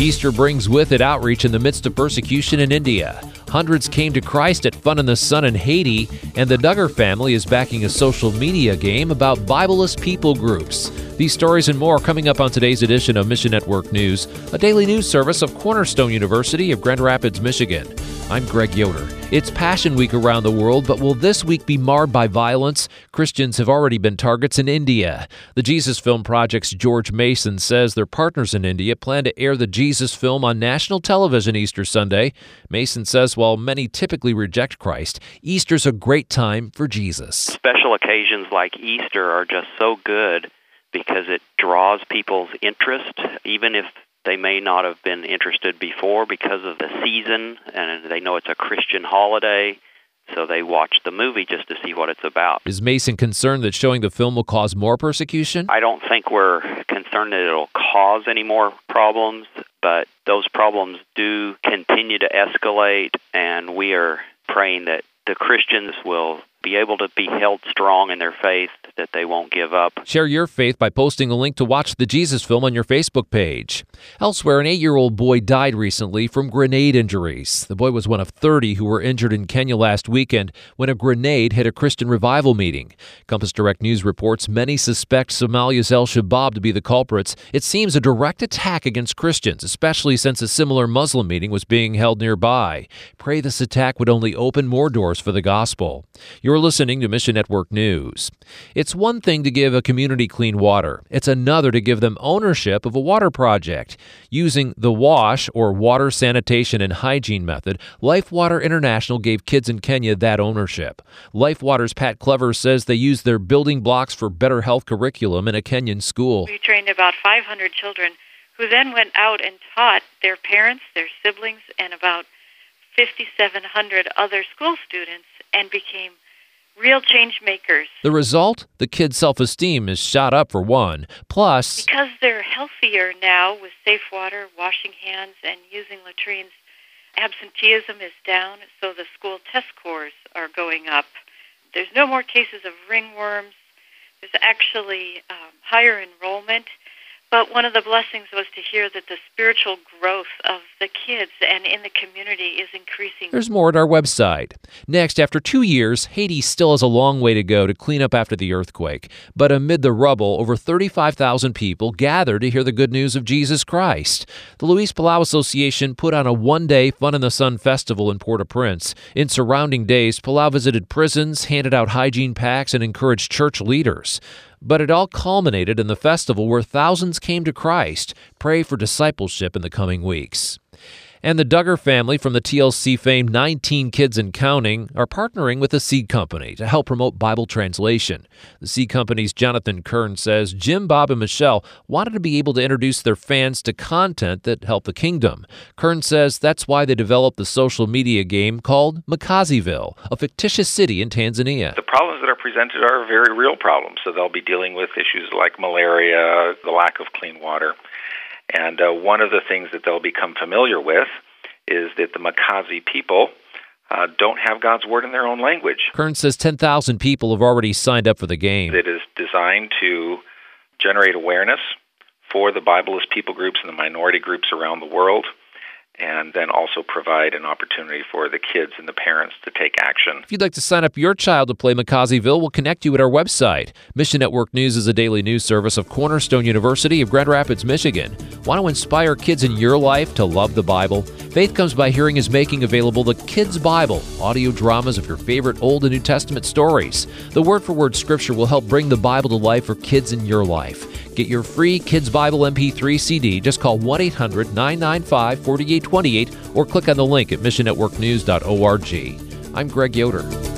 Easter brings with it outreach in the midst of persecution in India. Hundreds came to Christ at Fun in the Sun in Haiti, and the Duggar family is backing a social media game about Bibleless people groups. These stories and more coming up on today's edition of Mission Network News, a daily news service of Cornerstone University of Grand Rapids, Michigan. I'm Greg Yoder. It's Passion Week around the world, but will this week be marred by violence? Christians have already been targets in India. The Jesus Film Project's George Mason says their partners in India plan to air the Jesus film on national television Easter Sunday. Mason says while many typically reject Christ, Easter's a great time for Jesus. Special occasions like Easter are just so good because it draws people's interest, even if they may not have been interested before because of the season, and they know it's a Christian holiday, so they watch the movie just to see what it's about. Is Mason concerned that showing the film will cause more persecution? I don't think we're concerned that it'll cause any more problems, but those problems do continue to escalate, and we are praying that the Christians will be able to be held strong in their faith, that they won't give up. Share your faith by posting a link to watch the Jesus film on your Facebook page. Elsewhere, an 8-year-old boy died recently from grenade injuries. The boy was one of 30 who were injured in Kenya last weekend when a grenade hit a Christian revival meeting. Compass Direct News reports many suspect Somalia's Al-Shabaab to be the culprits. It seems a direct attack against Christians, especially since a similar Muslim meeting was being held nearby. Pray this attack would only open more doors for the gospel. You're listening to Mission Network News. It's one thing to give a community clean water. It's another to give them ownership of a water project. Using the WASH, or Water Sanitation and Hygiene method, Life Water International gave kids in Kenya that ownership. Life Water's Pat Clever says they use their building blocks for better health curriculum in a Kenyan school. We trained about 500 children who then went out and taught their parents, their siblings, and about 5,700 other school students and became real change makers. The result? The kids' self-esteem is shot up for one. Plus, because they're healthier now with safe water, washing hands, and using latrines, absenteeism is down, so the school test scores are going up. There's no more cases of ringworms. There's actually higher enrollment. But one of the blessings was to hear that the spiritual growth of the kids and in the community is increasing. There's more at our website. Next, after 2 years, Haiti still has a long way to go to clean up after the earthquake. But amid the rubble, over 35,000 people gathered to hear the good news of Jesus Christ. The Luis Palau Association put on a one-day Fun in the Sun festival in Port-au-Prince. In surrounding days, Palau visited prisons, handed out hygiene packs, and encouraged church leaders. But it all culminated in the festival where thousands came to Christ. Pray for discipleship in the coming weeks. And the Duggar family from the TLC fame 19 Kids and Counting are partnering with a seed company to help promote Bible translation. The seed company's Jonathan Kern says Jim, Bob, and Michelle wanted to be able to introduce their fans to content that helped the kingdom. Kern says that's why they developed the social media game called Makaziville, a fictitious city in Tanzania. The problems that are presented are very real problems, so they'll be dealing with issues like malaria, the lack of clean water. And one of the things that they'll become familiar with is that the Makazi people don't have God's Word in their own language. Kern says 10,000 people have already signed up for the game. It is designed to generate awareness for the Bibleless people groups and the minority groups around the world, and then also provide an opportunity for the kids and the parents to take action. If you'd like to sign up your child to play Makaziville, we'll connect you at our website. Mission Network News is a daily news service of Cornerstone University of Grand Rapids, Michigan. Want to inspire kids in your life to love the Bible? Faith Comes by Hearing is making available the Kids Bible, audio dramas of your favorite Old and New Testament stories. The word-for-word scripture will help bring the Bible to life for kids in your life. Get your free Kids Bible MP3 CD. Just call 1-800-995-4828 or click on the link at missionnetworknews.org. I'm Greg Yoder.